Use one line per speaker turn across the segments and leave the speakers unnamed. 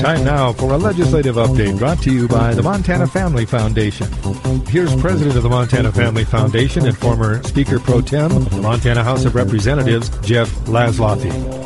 Time now for a legislative update brought to you by the Montana Family Foundation. Here's President of the Montana Family Foundation and former Speaker Pro Tem of the Montana House of Representatives, Jeff Laszloffy.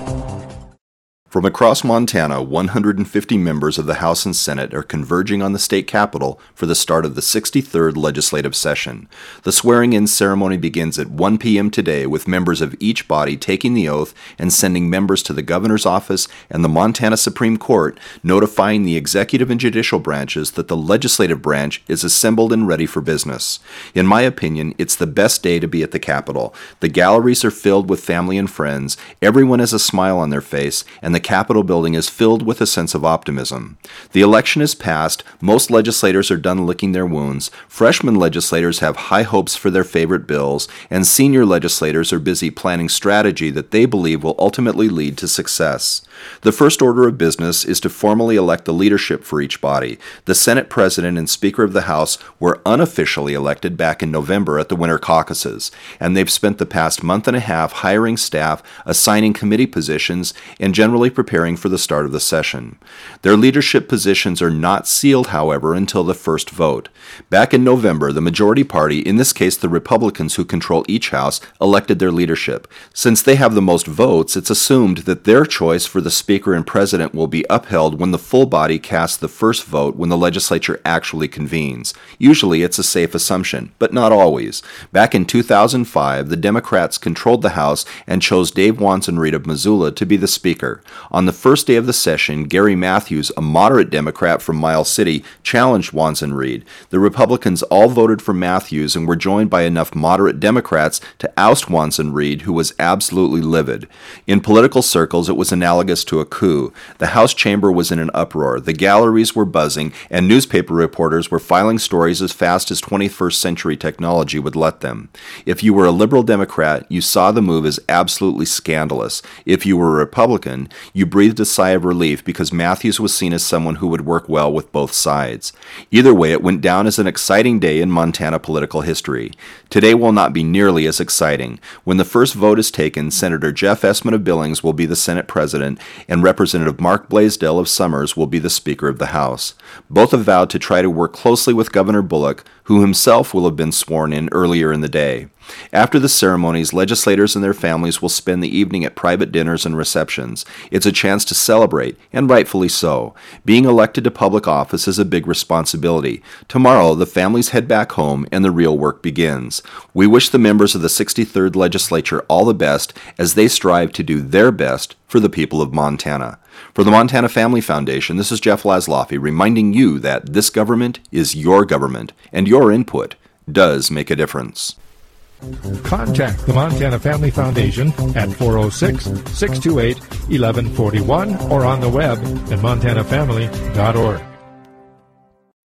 From across Montana, 150 members of the House and Senate are converging on the state capitol for the start of the 63rd legislative session. The swearing-in ceremony begins at 1 p.m. today with members of each body taking the oath and sending members to the governor's office and the Montana Supreme Court, notifying the executive and judicial branches that the legislative branch is assembled and ready for business. In my opinion, it's the best day to be at the Capitol. The galleries are filled with family and friends, everyone has a smile on their face, and the Capitol building is filled with a sense of optimism. The election is passed, most legislators are done licking their wounds, freshman legislators have high hopes for their favorite bills, and senior legislators are busy planning strategy that they believe will ultimately lead to success. The first order of business is to formally elect the leadership for each body. The Senate President and Speaker of the House were unofficially elected back in November at the winter caucuses, and they've spent the past month and a half hiring staff, assigning committee positions, and generally preparing for the start of the session. Their leadership positions are not sealed, however, until the first vote. Back in November, the majority party, in this case the Republicans who control each house, elected their leadership. Since they have the most votes, it's assumed that their choice for the Speaker and President will be upheld when the full body casts the first vote when the legislature actually convenes. Usually it's a safe assumption, but not always. Back in 2005, the Democrats controlled the House and chose Dave Wanson-Reed of Missoula to be the Speaker. On the first day of the session, Gary Matthews, a moderate Democrat from Miles City, challenged Wanson-Reed. The Republicans all voted for Matthews and were joined by enough moderate Democrats to oust Wanson-Reed, who was absolutely livid. In political circles, it was analogous to a coup. The House chamber was in an uproar, the galleries were buzzing, and newspaper reporters were filing stories as fast as 21st century technology would let them. If you were a liberal Democrat, you saw the move as absolutely scandalous. If you were a Republican, you breathed a sigh of relief because Matthews was seen as someone who would work well with both sides. Either way, it went down as an exciting day in Montana political history. Today will not be nearly as exciting. When the first vote is taken, Senator Jeff Essman of Billings will be the Senate President, and Representative Mark Blaisdell of Summers will be the Speaker of the House. Both have vowed to try to work closely with Governor Bullock, who himself will have been sworn in earlier in the day. After the ceremonies, legislators and their families will spend the evening at private dinners and receptions. It's a chance to celebrate, and rightfully so. Being elected to public office is a big responsibility. Tomorrow, the families head back home and the real work begins. We wish the members of the 63rd Legislature all the best as they strive to do their best for the people of Montana. For the Montana Family Foundation, this is Jeff Laszloffy reminding you that this government is your government, and your input does make a difference.
Contact the Montana Family Foundation at 406-628-1141 or on the web at montanafamily.org.